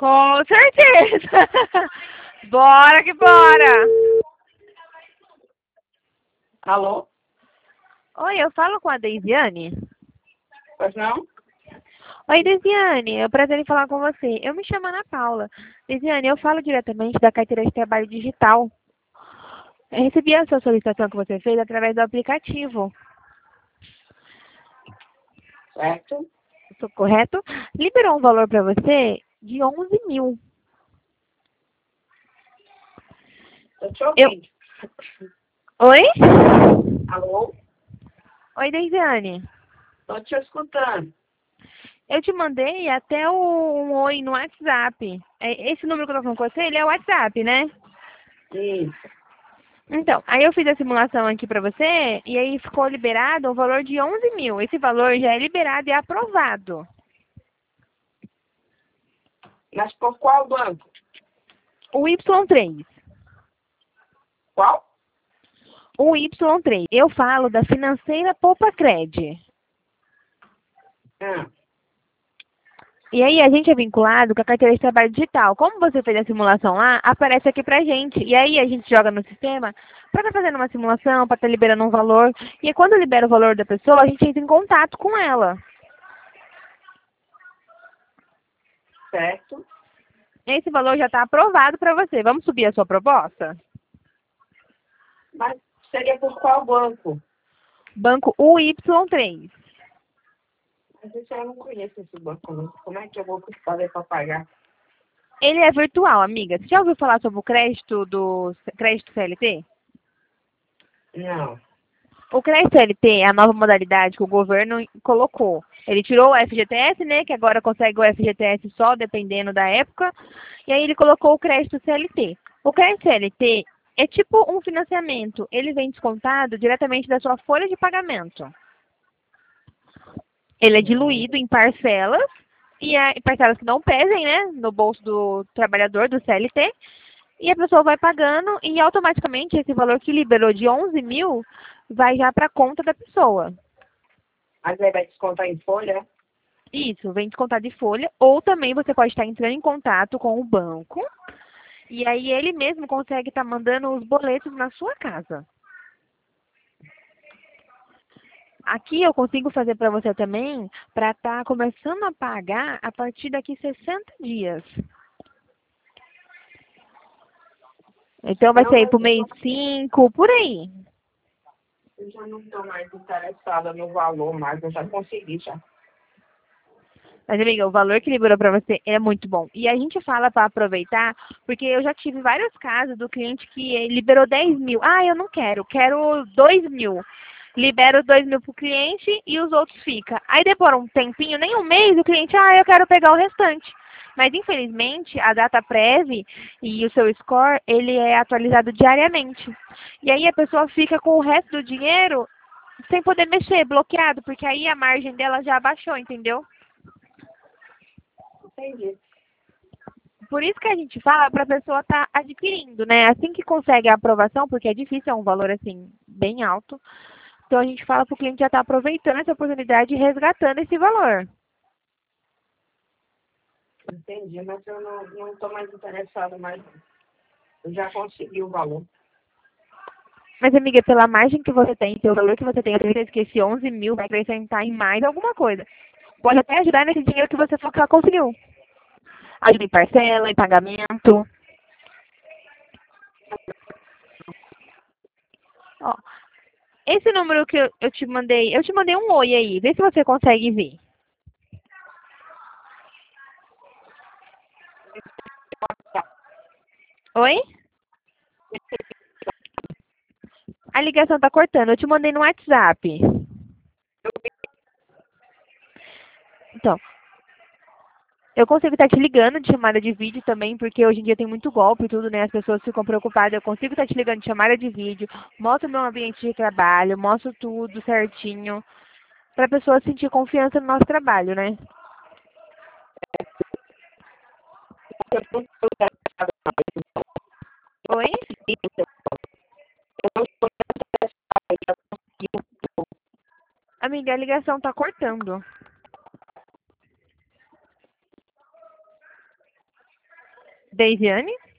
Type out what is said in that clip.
Com certeza. Bora que bora. Alô? Oi, eu falo com a Deisiane. Pois não? Oi, Deisiane, é um prazer em falar com você. Eu me chamo Ana Paula. Deisiane, eu falo diretamente da carteira de trabalho digital. Eu recebi a sua solicitação que você fez através do aplicativo. Certo? Estou correto? Liberou um valor para você de 11 mil. Tô te Eu... ouvindo. Oi? Alô? Oi, Deisiane. Tô te escutando. Eu te mandei até um oi no WhatsApp. Esse número que eu tô falando com você, ele é o WhatsApp, né? Isso. Então, aí eu fiz a simulação aqui pra você e aí ficou liberado o valor de 11 mil. Esse valor já é liberado e aprovado. Mas por qual banco? O Y3. Qual? O Y3. Eu falo da financeira Poupa Cred. Ah, E aí a gente é vinculado com a carteira de trabalho digital. Como você fez a simulação lá, aparece aqui pra gente. E aí a gente joga no sistema para estar fazendo uma simulação, para estar liberando um valor. E aí, quando libera o valor da pessoa, a gente entra em contato com ela. certo. Esse valor já está aprovado para você. Vamos subir a sua proposta? Mas seria por qual banco? Banco UY3. Mas isso eu não conheço esse banco, não. Como é que eu vou fazer para pagar? Ele é virtual, amiga. Você já ouviu falar sobre o crédito do crédito CLT? Não. O crédito CLT é a nova modalidade que o governo colocou. Ele tirou o FGTS, né, que agora consegue o FGTS só dependendo da época, e aí ele colocou o crédito CLT. O crédito CLT é tipo um financiamento, ele vem descontado diretamente da sua folha de pagamento. Ele é diluído em parcelas, e parcelas que não pesem, né, no bolso do trabalhador, do CLT, e a pessoa vai pagando e automaticamente esse valor que liberou de 11 mil vai já para a conta da pessoa. Mas aí vai descontar em folha? Isso, vem descontar de folha, ou também você pode estar entrando em contato com o banco, e aí ele mesmo consegue estar mandando os boletos na sua casa. Aqui eu consigo fazer para você também, para estar começando a pagar a partir daqui 60 dias. Então vai Não, sair mas pro mês 5, por aí. eu já não estou mais interessada no valor, mas eu já consegui já. Mas, amiga, o valor que liberou para você é muito bom. E a gente fala para aproveitar, porque eu já tive vários casos do cliente que liberou 10 mil. Ah, eu não quero, quero 2 mil. Libera os 2 mil para o cliente e os outros fica. Aí demora um tempinho, nem um mês, o cliente, eu quero pegar o restante. Mas, infelizmente, a data prévia e o seu score, ele é atualizado diariamente. E aí a pessoa fica com o resto do dinheiro sem poder mexer, bloqueado, porque aí a margem dela já abaixou, entendeu? Entendi. Por isso que a gente fala para a pessoa estar adquirindo, né? Assim que consegue a aprovação, porque é difícil, é um valor assim bem alto. Então a gente fala para o cliente já estar aproveitando essa oportunidade e resgatando esse valor. Entendi, mas eu não estou mais interessada mais. Eu já consegui o valor. Mas, amiga, pela margem que você tem, pelo valor que você tem, eu tenho certeza que esse 11 mil vai acrescentar em mais alguma coisa. Pode até ajudar nesse dinheiro que você falou que ela conseguiu. Ajuda em parcela, em pagamento. Ó, esse número que eu te mandei um oi aí. Vê se você consegue ver. Oi? A ligação tá cortando. Eu te mandei no WhatsApp. Então, eu consigo estar te ligando de chamada de vídeo também, porque hoje em dia tem muito golpe e tudo, né? As pessoas ficam preocupadas. Eu consigo estar te ligando de chamada de vídeo, mostro o meu ambiente de trabalho, mostro tudo certinho, para a pessoa sentir confiança no nosso trabalho, né? Oi? Amiga, a ligação tá cortando. Deisiane?